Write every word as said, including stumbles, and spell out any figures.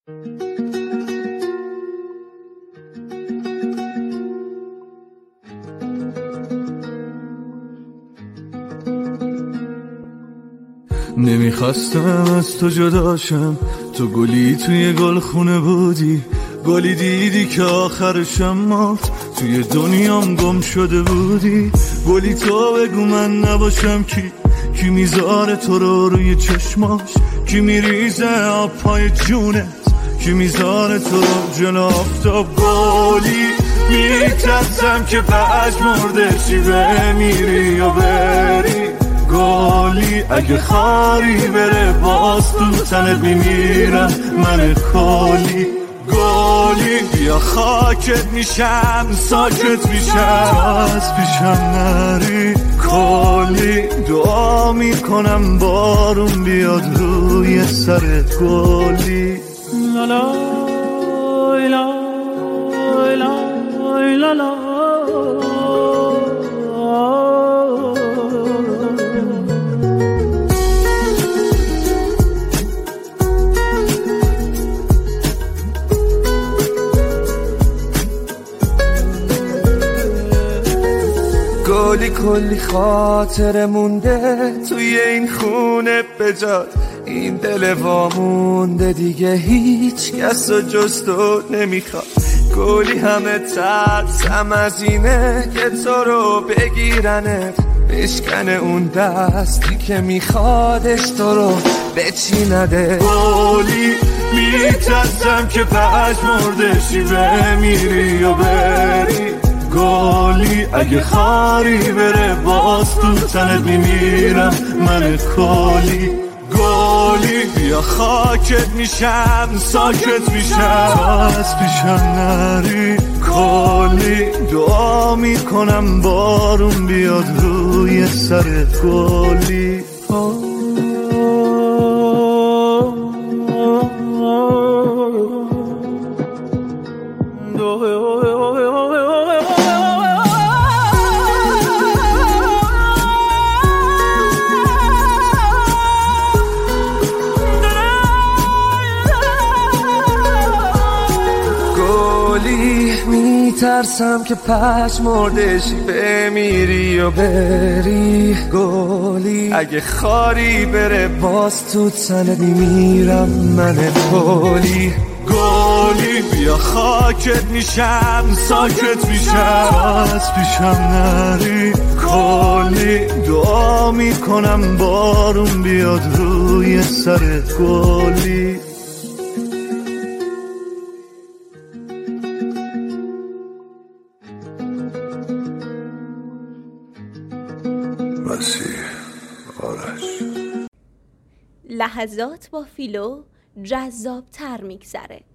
نمیخواستم از تو جداشم، تو گلی توی گل خونه بودی، گلی دیدی که آخرشم مات، توی دنیام گم شده بودی. گلی تو بگو من نباشم کی، کی میذاره تو رو روی چشماش، کی میریزه آب پای جونت، کی میذاره تو رو جلو آفتاب. گلی میترسم که پژمرده چی بمیری و بری، گلی اگه خاری بره باز تو تنت میمیرم من کلی. گلی بیا خاکت میشم ساکت میشم از پیشم نری، کلی دعا میکنم بارون بیاد روی سرت گلی. لا لا لا لا لا لا گلی کلی خاطر مونده توی این خونه بجاد، این دل وامونده دیگه هیچ کس و جز تو نمیخواد. گلی همه ترسم از اینه که تو رو بگیرنت، بشکنه اون دستی که میخوادش تو رو بچینده. گلی میترسم که پژمرده شی بمیری و بری، گلی اگه خاری بره باز تو تنت میمیرم من کلی. گلی بیا خاکت میشم ساکت میشم از پیشم نری، کلی دعا میکنم بارون بیاد روی سرت گلی. میترسم که پژمرده شی بمیری و بری، گلی اگه خاری بره باز تو تنت میمیرم من کلی. گلی بیا خاکت میشم ساکت میشم از پیشم نری، کلی دعا میکنم بارون بیاد روی سرت گلی. مسیح آرش. لحظات با فیلو جذاب تر میگذره.